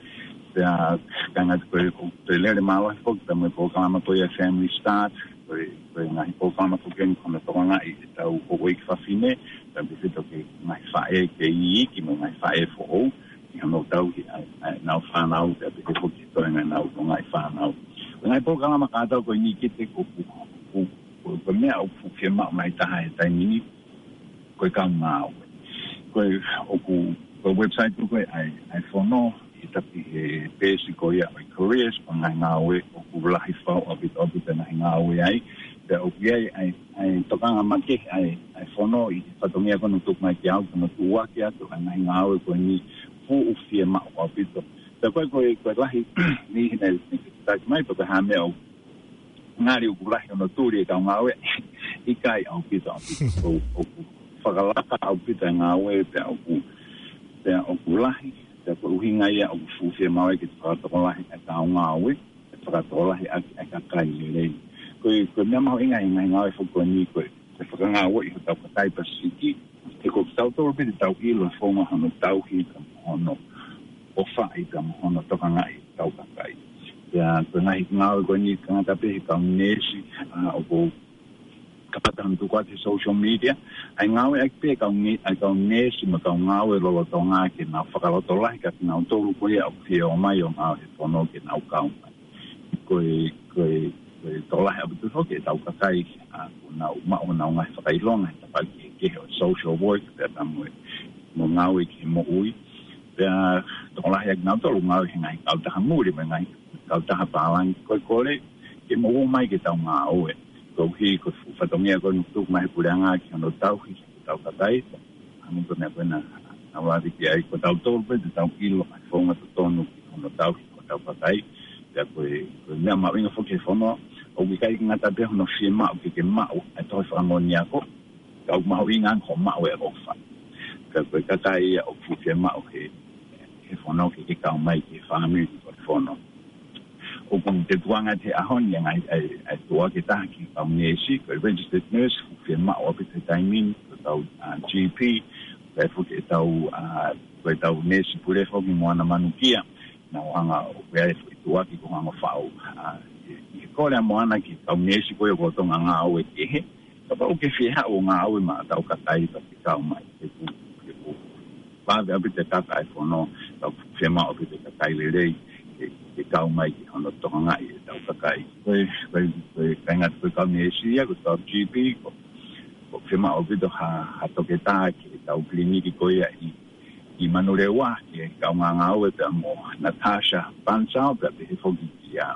ya kanga ko ko te le ma o fok ta me programa to ye family start ko ko ngai programa to gen ko to nga i ta o ko week fa fine ta bi to ke ngai fa e ke i ki mo ngai fa e fo o ki ono tau ki na fa na o te ko ki to ngai na o ngai fa na ngai programa ka ta ko ni kite ko ko ko me au fu ke ma mai ta hai ta ni ko ka ma ko o ko ko website ko ai ai for no ita pi basic ko ya careers ko ngai nga we o ko la hi fa o bit o bit na nga we ai te o ye ai ai to ka ma ke ai ai for no i fa to me ko no tu mai ke au no tu wa ke to ngai nga we ko ni fu u fi ma o bit te ko ko ko la hi ni ne ta mai to ha me o ngari u kula no turi ka ngawe i kai au pita o o fagalaka au pita ngawe pe au pe au kula te ko hinga ia o fu fe mai ke ta to la ka ngawe ta to la a ka kai le ko ko me ma inga inga ngawe fu ko ni ko te fa ngawe i ta ka tai pasiki te ko ta to pe ta i lo fo ma no tau hi ka no o fa i ka mo no to ka ngai tau ka kai ya ko ngai ngau ko ni ka ta pe ka nesi o ko kapata ntu kwa te social media ai ngau e pe ka ni ai ka nesi ma ka ngau e lo to nga ke na fa ka lo to la ka na to lu ko ya o ke o mai o ngau e to no ke na ka ko ko ko to la ha bu to ke tau ka kai na ma o na nga fa kai longa ta pa ke ke social work ta mo mo ngau e ke mo ui ya to la ya na to lu ngau e ngai ka ta mu ri ngai ka ta pa lang ko ko le ke mo mai ke ta ngau e ko hi ko fa to mia ko tu mai puranga ki no tau hi tau ka tai amu ko na ko na na wa di ai ko tau to pe tau kilo ai fo nga to no no tau ko tau patai ya ko ko me ma winga fo ke fono o ki kai ngata be no fima o ki ke ma o to fa monia ko ka ma winga ko ma o e o fa ka ko ka tai o fu ke ma o ke ke fono ki ka mai ki family ko fono o kun te tuanga te ahon yang ai ai ai tua ki ta ki pa nesi ko registered nurse fu ke ma o pe te timing ko tau G P pe fu ke tau ko tau nesi pure fo ki mo na manukia na wanga o pe ai tua ki ko nga fao i ko le mo ana ki tau nesi ko ko tonga nga o e ke ka pa o ke fi ha o nga o ma tau ka tai pa ki ka mai ke ku ke ku pa ve abi te ka ka fo no tau fe ma o pe te ka tai le le ke ka mai ki ono tonga nga i tau ka kai ko ko ko ka nga ko ka nesi ya ko tau G P ko ko fe ma o pe to ha ha to ke ta ki tau kliniki ko ya i i manulewa ki ka nga nga o te mo Natasha Pansao pe te fo ki ya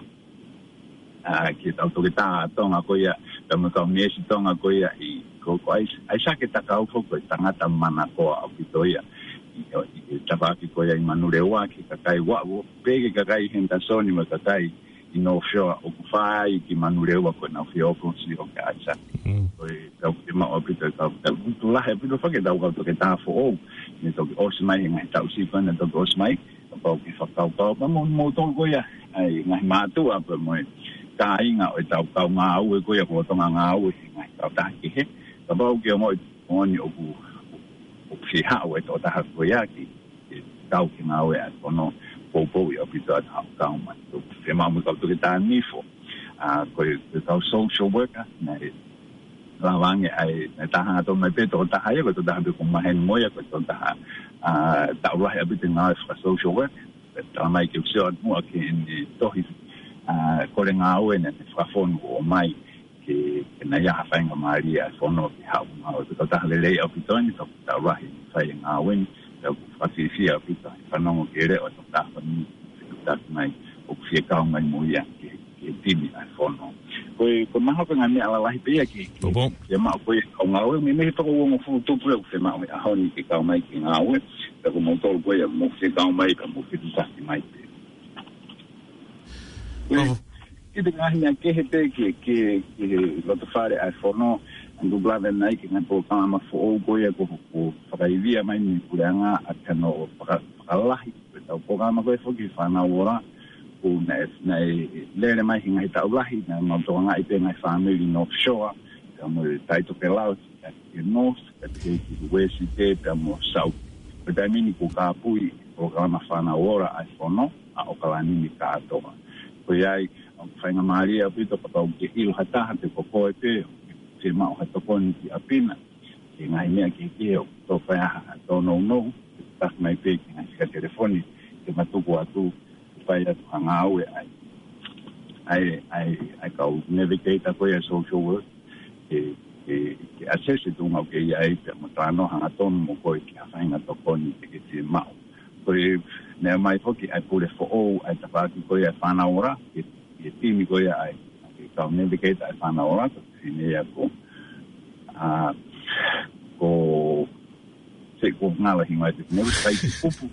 a ki tau to ke ta tonga ko ya te mo ka nesi tonga ko ya i ko ko ai ai sa ke ta ka o fo ko tanga ta mana ko a ki to ya i tapa ki ko ya i manulewa ki ka kai wa wo pe ki ka kai henta soni ma ka kai i no fio o ku fai ki manulewa ko na fio ko si o ka sa ko ka ki ma o pi ka ka tu la he pi do fa ke da o to ke ta fo o ni to o si mai ngai ta si ko na to o si mai ko ki fa ka ka pa mo mo to ko ya ai ngai ma tu a pa mo ka inga o ta ka nga o ko ya ko to nga o si ngai ta ta ki he ka ba o ki mo o ni o ku si ha o to ta ha ko ya ki tau ki nga o ya kono po po ya pi ta ha ka ma to se ma mo ka to ta ni fo a ko ta social worker na la wang ai na ta ha to me pe to ta ha ya ko to ta ko ma hen mo ya ko to ta a ta wa ya bi nga fa social work ta mai ki se mo ki ni to hi a ko le nga o ne fa fon o mai ke na ya fa nga maria fono ki ha ma o to ta le le o ki to ni to ta wa hi fa nga wen ta fa si si o ki to fa no ke re o to ta fa ni ta mai o ki ka nga mo ya ki ki ti ni a fono ko ko ma ha nga ni ala la hi pe ki ke ma ko nga o mi me to ko mo fu to pu ke ma a ho ni ki ka mai ki nga o ta ko mo to ko ya mo ki ka mai ka mo ki ta ki mai ki de nga hina ke hete ki ki ki lo te fare ai fono andu blave nai ki nga po ka ma fo o ko ya ko ko fa i via mai ni kuranga a kano pa la hi ta po ka ma ko fo ki fa na ora o na na le le mai hinga ta la hi na ma to nga i pe mai family no shore ka mo tai to ke lao ki no ka ki ki west te ta mo south pe ta mini ko ka pui o ka ma fa na ora ai fono a o ka la ni ka to ko yai whainga maria pito patau ke ilu hataha te kokoe pe te mao hato koni ki apina ki ngai mea ki ki o to whaiaha to no no tak mai pe ki ngai sika telefoni ke matuku atu whai atu hanga aue ai ai ai ai kau navigate koe a social work ke ke ke asese tu ngau ke iai pe matano hanga tonu mo koe ki a whainga to koni te ke te mao koe nea mai hoki ai pule fo o ai tapaki koe a whana ora ke e timi ko ya ai ke ka nebe ke ta fa na ora ko ni ya ko a ko se ko na la hinga te ne sai ku pu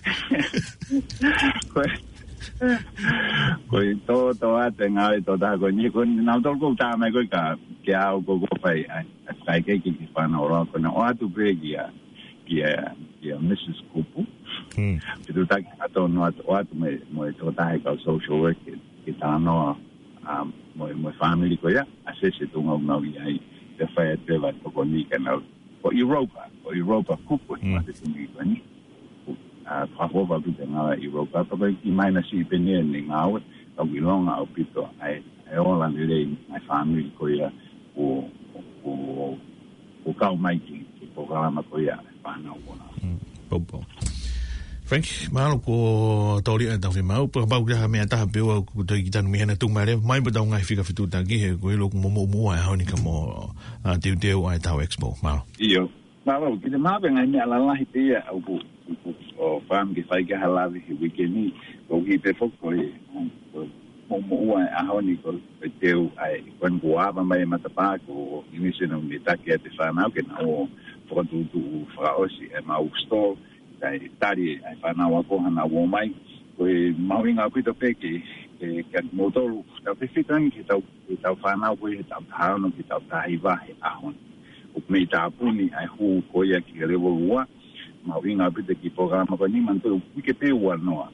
ko ko to to a te nga to da ko ni ko na to ko ta mai ko ka ke a ko ko pai ai sai ke ki fa na ora ko na o atu pe ki ya ki ya ki missus Kupu hm tu ta ato no ato atu me mo to ta ka social work ki tano a mo mo family ko ya asese tu ngau ngau ai te fai te va to ko ni kana ko Europa ko Europa kupo ma te ni ko ni a fa ho va tu nga Europa pa ki mai na si pe ni ni ngau o ki longa o pito ai ai ola ni le my family ko ya o o o ka mai ki programa ko ya pa na ona popo Frank, mahalo ko tori a tau mau pa ba ga me ta pe o ku te gitan me na tu mare mai ba ngai fika fitu ta ki he ko lo mo mo mo ai honi ka mo a te te o ai tau expo ma io ma lo ki de ma ben ai ala la hi o bu o fam ki fai ka hala vi weekend ko ki pe fo ko mo mo ai a honi ko te ai kon boa ba mai mata pa ko inisio no ni ta ke te fa na ke na o fo tu tu fra o si e ma u sto dai tari ai fa na wa ko na wo mai koe mawinga koe to peke e ka motolu ta fitan ki tau ki tau whanau koe he tau tāno ki tau tāhiwa he ahon o mei tāpuni ai hu koe ki level ua mawinga koe ki programa koe ni manto wike pe ua noa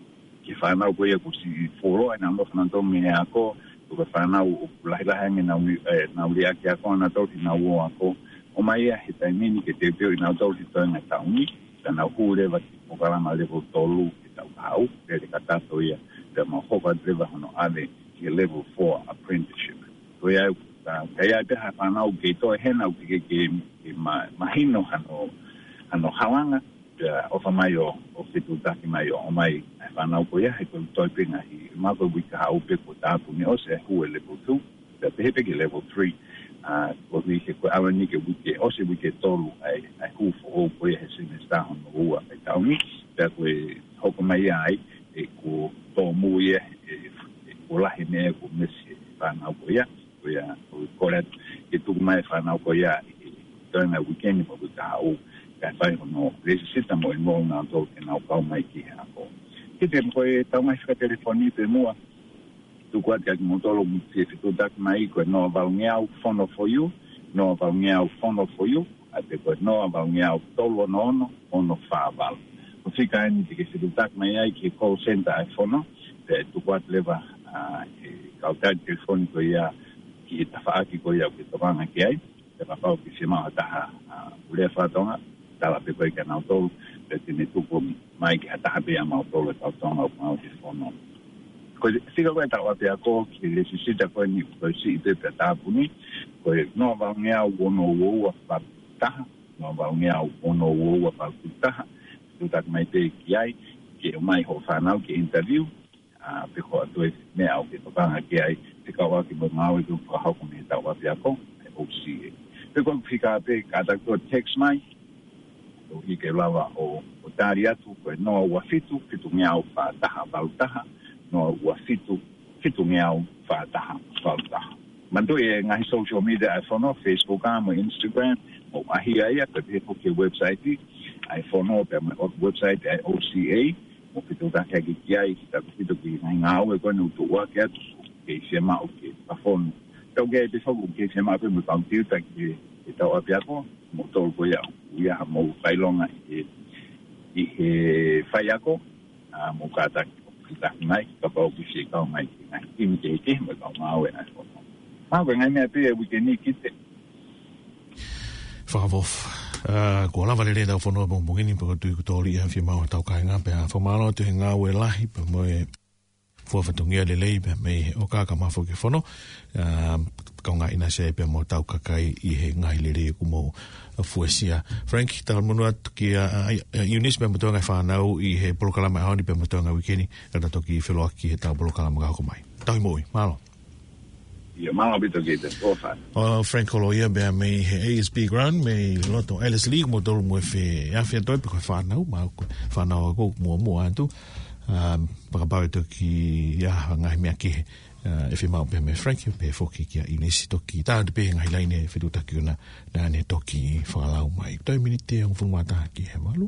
ki whanau koe ku si foro ai nando whananto me ako tu ka whanau o lahilahe me nau lia ki ako na tau ki nau o ako o mai e he taimini ke te peo i nau tau ki toenga tauni ka nau hu lewa ki programa level tolu ki tau hau ke te katato ia the Mahova driver on ale ki level four apprenticeship. So ya kaya te ha panau ke to hena ki ke ma mahino hano hano hawanga ya ofa mayo o fitu taki mayo o mai panau ko ya he ko to pinga hi ma ko wika ha upe ko ta pu ni o se hu level two the pepe ki level three ah ko vi ke ko awani ke wike o se wike tolu ai ai hu fo ko ya se ni sta on o ai ta uni that we hoko mai ai e ko to muie e ko la hene ko mesi pana ko ya ko ya ko le ke tu mai pana ko ya to na weekend mo ko ta o ka fai no resi sita mo mo na to ke na ko mai ki ha ko ke te mo e ta mai ka telefoni pe mo tu ko ka mo to lo se tu tak mai ko no va ngiau fono for you no va ngiau fono for you a te ko no va ngiau to lo no no ono fa val o fika ni ke se tak mai ai ki call center ai fono te tu kwat leva a ka ta telefoni ko ya ki ta fa ki ko ya ki to bana ki ai te pa pa ki se ma ta u le fa tonga ta la pe ko ka na to te ni tu ko mai ki ta be ma to le ta tonga ma ki fono ko si ko ta wa pe ko ki le si ta ko ni ko si te ta puni ko no va ngia wo no wo wa pa ta no va ngia wo no wo wa pa ta tu tak mai te ki ai ki mai ho whanau ki interview a pe ko atu e me au ki topanga ki ai te kawa ki mo ngau i tu ka hau kumi tau wa pe ako e o si e pe ko whika pe ka tak to text mai o hi ke lawa o o tari atu ko e noa ua fitu fitu ngiau wha taha wau taha noa ua fitu fitu ngiau wha taha wau taha mandu e ngahi social media ai whono Facebook a mo Instagram mo ahi ai a ka te hoki website i ai fono pe o website ai O C A mo fitu ta ke ki ai ta fitu ki ngai ngau e ko no tu wa ke ke se ma o ke pa fono to ge de fo ke se ma pe mo computer ki e ta o pia ko mo to ko ya ya mo fai longa e i he fai ako a mo ka ta ta mai ka pa o ki se ka mai ki ki mi ke ke mo ka ma o e na fono ma ko ngai me pe e we ni kite Whakavof. Uh, ko lava lere tau whanua pong pongini pa katu i kutori ia whia maua tau kai ngā pēha whamalo tu he ngā ue lahi pa moe fuawhatungia le lei pa mei o kāka mawho ki whono uh, kau ngā ina se pa mo tau kakai i he ngai lere ku mo fuesia. Frank, tau munu atu ki uh, Eunice pa motoa ngai whanau i he polokalama haoni pa motoa ngai wikeni kata toki i whiloaki he tau polokalama kako mai. Tau i moi, malo. Ia malo bito ki te tōwha. O Frank Oloia bea mei he A S B Ground mei loto Alice League mo tolu mo e whi awhia toi pe koe whanau ma whanau a kou mua mua antu pakapau e toki ia ngahi mea ki e whi mau bea mei Frank pe whoki ki a inesi toki tāu te pe ngahi laine e whitu taki una na ne toki whakalau mai toi minite ang whungmata ki he malu.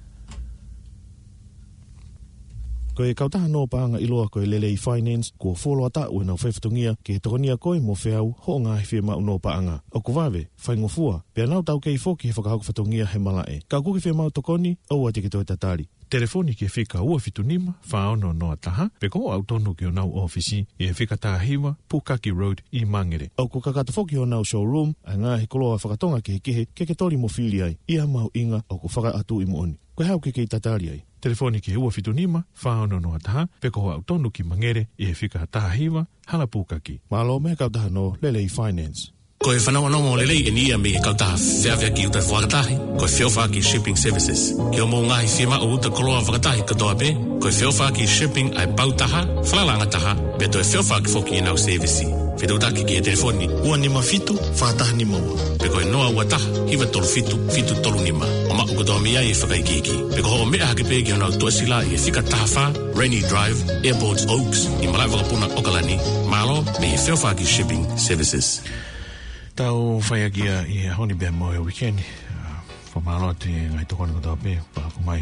Ko e kautaha no paanga iloa ko e lelei finance ko folo ata o na whewhitungia ke tokonia koe mo whiau ho ngā he whia mau no paanga. O ko wawe, whaingofua, pia nau tau kei whoki he whakahauka whatungia he mala e. Ka kuki whia mau tokoni, au ati ke toi tatari. Telefoni ki e whika ua fitunima, whaono noa taha, pe ko au tonu ki o nau ofisi e whika taha hiwa, Pukaki Road i Mangere. Au ko kakata whoki o nau showroom, a ngā he koloa whakatonga ke he kehe, ke ke tori mo whili ai, ia mau inga au ko whaka atu i mo oni. Koe hau ke kei tatari ai. Telefoni ki e ua fitunima, whaono noa taha, pe ko au tonu ki Mangere e whika taha hiwa, hala Pukaki. Malo me kautaha no Lelei Finance. Ko e whanau anō mō lelei e nia me e kautaha whiawhia ki uta whakatahi, ko e whiawha ki shipping services. Ki o mō ngahi whima o uta koloa whakatahi katoa pe, ko e whiawha ki shipping ai pautaha, whalalanga taha, pe to e whiawha ki whoki e nau service. Whitautaki ki e telefoni, ua nima fitu, whataha nima ua. Pe ko e noa ua taha, hiwa tolu fitu, fitu tolu nima. O maa ukotoa mea e whakaikiki. Pe ko ho mea hake pe ki o nau tuasila i e whika taha wha, Rainy Drive, Airports Oaks, i malai wakapuna Okalani, malo me e whiawha ki shipping services. Tau whaiagia i honi bea mo e weekend. Whamalo te ngai tokoni kotoa pe, pa ko mai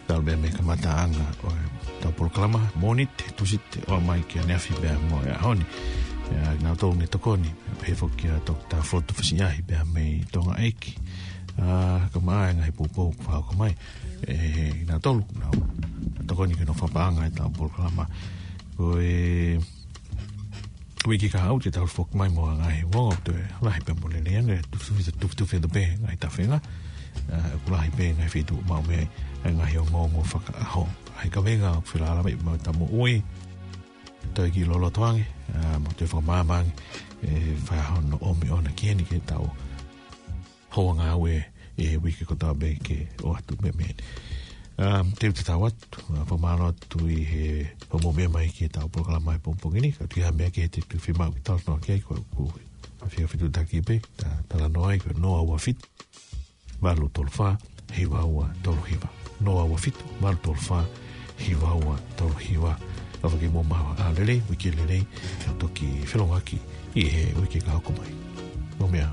Tau bea me kamata anga o tau polokalama monite tusite o mai ki a neafi bea mo e ahoni. Nā tau me tokoni, pei foki a tok tā foto whasiahi bea me tonga eiki. Ka maa ngai pupou whao ka mai. Nā tolu, nā tokoni ki no whapaanga e tau polokalama. Ko e... Wiki ka au te tau foki mai mo ngai wongo te lahi pea mo lele ane, tuwhi the be ngai ta whenga. Kulahi be ngai whitu mau mea ngai o ngongo whaka aho. Hei ka wenga whilaala mai mau tamo ui. Toi ki lolo toangi, mo te whakamāmangi, whai ahon no omi ona kieni ke tau hoa ngā ue e wiki ko tau be ke o atu me me. Te te tau atu, whamāno atu i he homo mea mai ke tau polokala mai pompongini, ka tuiha mea ke he te tu whimau ki tau noa kei kua ku whia whitu taki pe, ta tala noa i kua noa ua whitu, walu tolu wha, hiwa ua tolu hiwa. Noa ua whitu, walu tolu wha, hiwa ua tolu hiwa. Awa ki mō mawa a lele, wiki lele, ka toki whelongaki i he wiki ka hoko mai. Mō mea.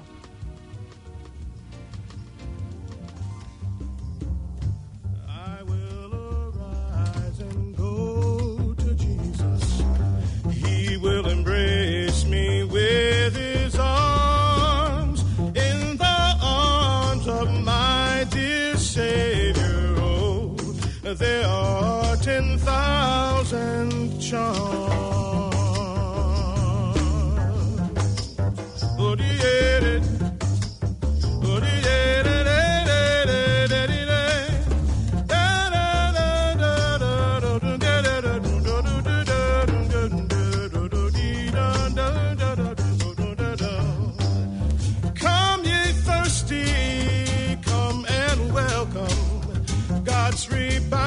I will arise and go to Jesus. He will embrace me with his arms, in the arms of my dear Savior. Oh, there are ten thousand charms. Oh, yeah, it. Oh, yeah, come ye thirsty, come and welcome God's revival.